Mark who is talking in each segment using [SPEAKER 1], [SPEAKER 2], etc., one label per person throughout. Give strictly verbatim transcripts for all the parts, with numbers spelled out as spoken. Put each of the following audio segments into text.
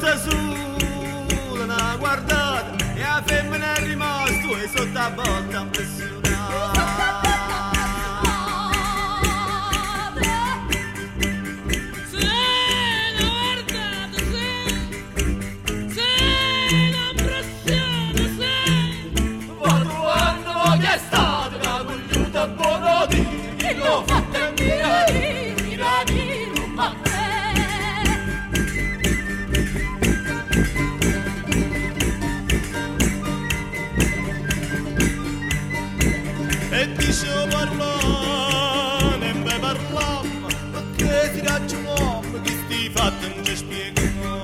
[SPEAKER 1] rimasta sola, una guardata e la femmina è rimasto e sotto la botta impressionata. E dicevo parlare, e me parlammo, perché si ragionò, che sti fatti non ci spiegano.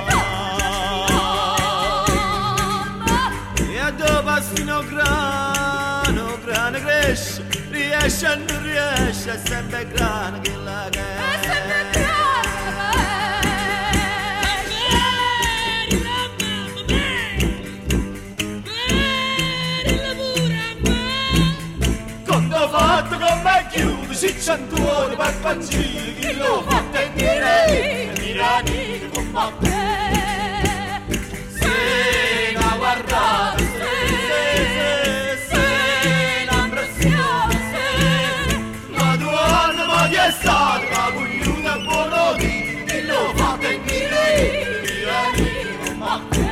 [SPEAKER 1] E a dopo fino grano, grano cresce, riesce e non riesce, è sempre grano che la cresce. Fatto con me chiudo, cicciantone, barbaggini, chi lo fatto e direi, tirani con me. Se la guardate, se, se, se la impressione, se, ma due anni ma di estate, ma cogliuta e buono di, chi lo fatto e direi, tirani con me.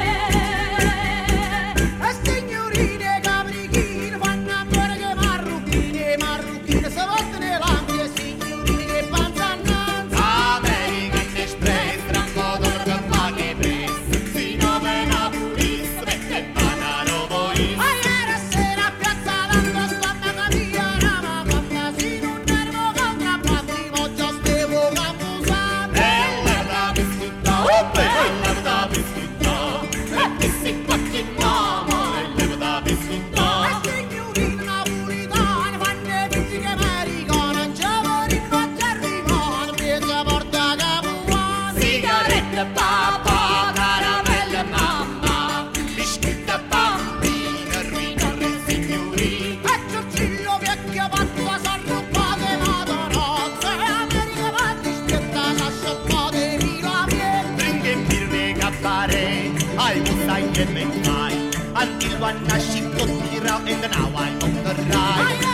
[SPEAKER 1] Papà, caramella mamma, bischietta bambina, rinore signorina. E Giorgillo vecchio patto s'arruppate madonozze, e America patti spietta s'asciappate vino a miele. Trinche in birre cappare, ai mustai e mentai, al dillo a nasci cottira e now I on the ride.